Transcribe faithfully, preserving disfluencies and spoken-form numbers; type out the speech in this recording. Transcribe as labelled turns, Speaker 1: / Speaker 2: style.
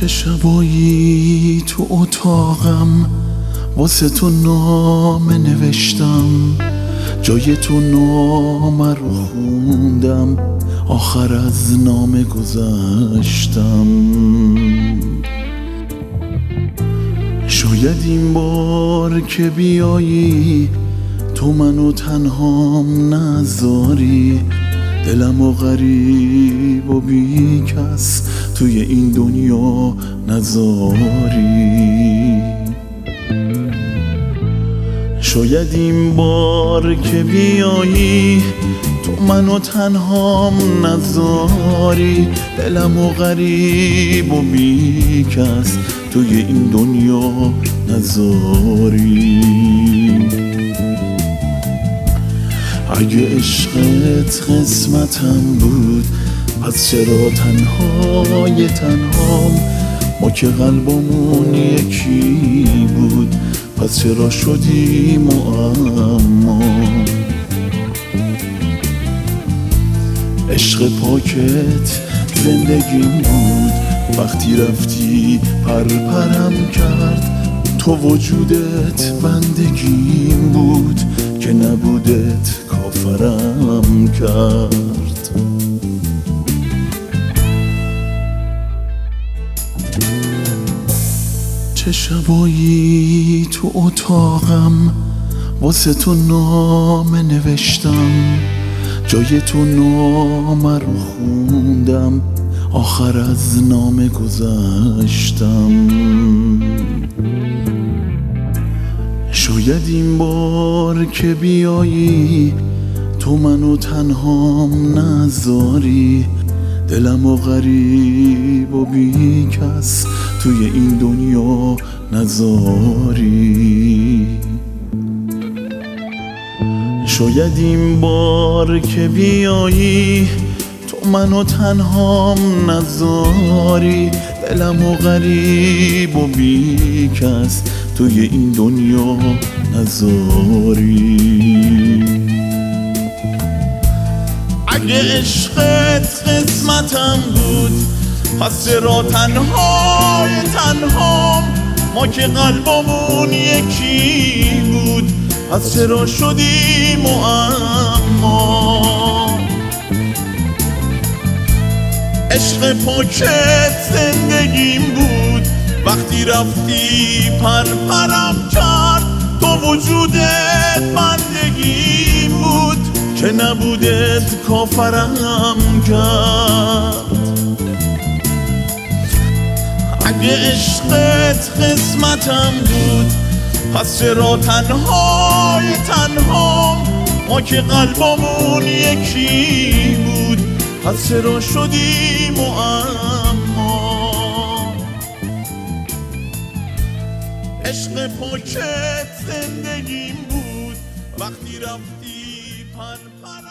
Speaker 1: چه شبایی تو اتاقم واسه تو نامه نوشتم، جای تو نامه رو خوندم، آخر از نامه گذشتم. شاید این بار که بیایی تو منو تنهام نذاری، دلم و غریب و بی کس توی این دنیا نذاری. شاید این بار که بیایی تو منو تنهام نذاری، دلم و غریب و بی کس توی این دنیا نذاری. اگه عشقت قسمتم بود پس چرا تنهای تنهام؟ ما که قلبمون یکی بود پس چرا شدی معما؟ عشق پاکت زندگیم بود، وقتی رفتی پر پرم کرد. تو وجودت بندگیم بود که نبودت کافرم کرد. چه شبایی تو اتاقم واسه تو نامه نوشتم، جای تو نامه رو خوندم، آخر از نامه گذشتم. شاید این بار که بیایی تو منو تنهام نذاری، دلم و غریب و بی کس توی این دنیا نذاری. شاید این بار که بیایی تو منو تنهام نذاری، دلم و غریب و بی کس توی این دنیا نذاری. اگه عشقت قسمتم بود پس چرا تنهای تنهام؟ ما که قلبمون یکی بود پس چرا شدی معما؟ عشق پاکت زندگیم بود، وقتی رفتی پر پرم کرد. تو وجودت بندگیم بود که نبودت کافرم کرد. اگه عشقت قسمتم بود پس چرا تنهای تنهام؟ ما که قلبمون یکی بود پس چرا شدی معما؟ عشق پاکت زندگیم بود، وقتی رفتی پر پر